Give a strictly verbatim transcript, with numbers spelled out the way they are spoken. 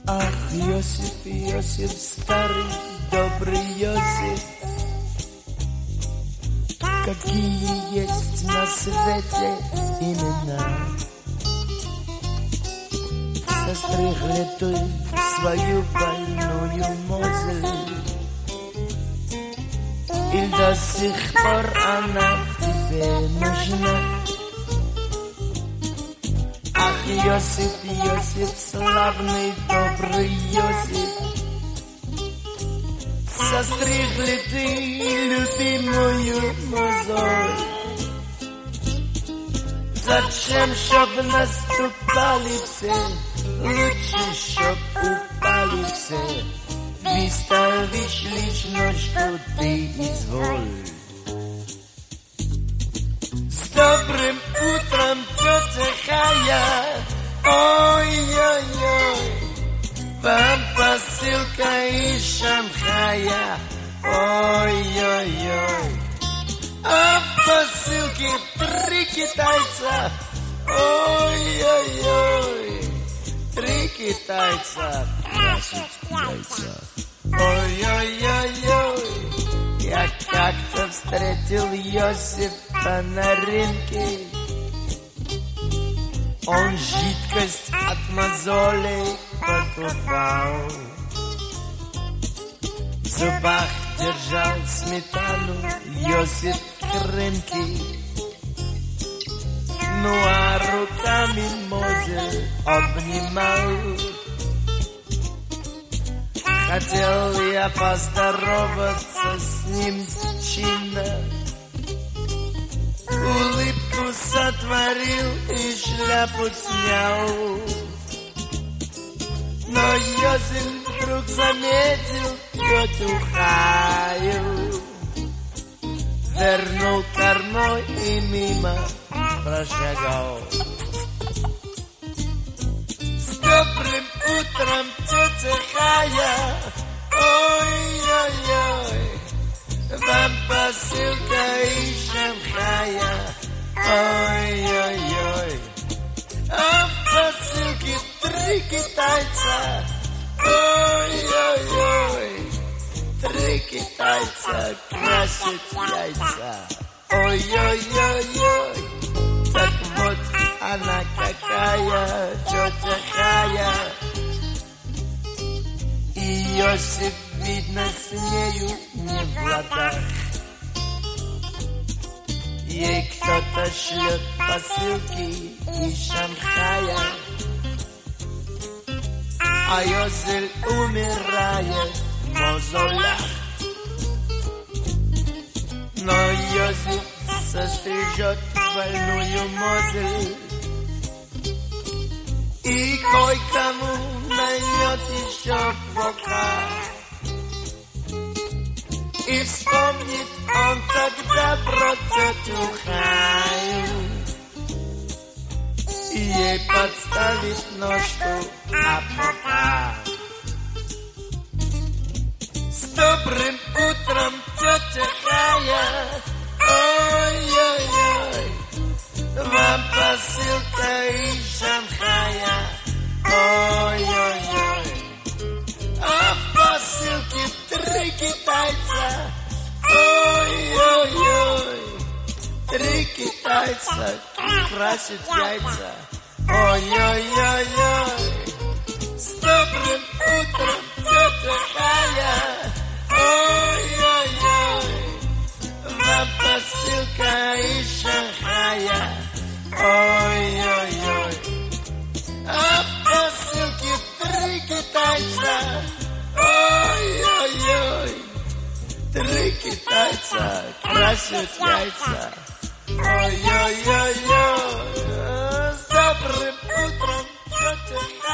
Ах, Иосиф, Иосиф, старый, добрый Иосиф, какие есть на свете имена. Состригли ты свою больную мозоль, и до сих пор она в тебе нужна. Ах, Иосиф, Иосиф, славный, добрый Иосиф, состригли ты любимую мозоль. Зачем, чтоб наступали все, лучше, чтоб упали все. Выставишь лишь ножку ты изволь. С добрым утром, тетя Хая, ой-ой-ой, вам посылка из Шанхая, ой-ой-ой. А в посылке три китайца, ой-ой-ой, три китайца красят яйца. Ой-ой-ой-ой, я как-то встретил Иосифа на рынке. Он жидкость от мозолей покупал, в зубах держал сметану Иосиф Крынки, ну а руками мозоль обнимал. Хотел я поздороваться с ним чинно, улыбку сотворил и шляпу снял. Но Иосиф вдруг заметил тетю Хаю, вернул кормой и мимо прошагал. С добрым утром, тетя Хая, ой-ой-ой, вам посылка из Шанхая, ой-ой-ой. А в посылке три китайца, ой-ой-ой, три китайца красят яйца, ой-ой-ой-ой. Так вот она какая, тетя Хая. И Иосиф, видно, с нею не в ладах. Ей кто-то шлет посылки из Шанхая, а Иосиф умирает в мозолях. Но Иосиф сострижет больную мозоль и кое-кому наймет еще бока. И вспомнит он тогда про тетю Хаю, и ей подставит ножку на бока. С добрым утром, тетя Хая, ой-ой-ой, вам посылка из Шанхая, ой-ой-ой. А в посылке три китайца, ой-ой-ой, три китайца красят яйца, ой-ой-ой-ой. С добрым утром, тетя Хая, ой-ой-ой, вам посылка из Шанхая, ой-ой-ой. А в посылке три китайца, ой-ой-ой, три китайца красят яйца, ой-ой-ой-ой. С добрым утром, тетя Хая.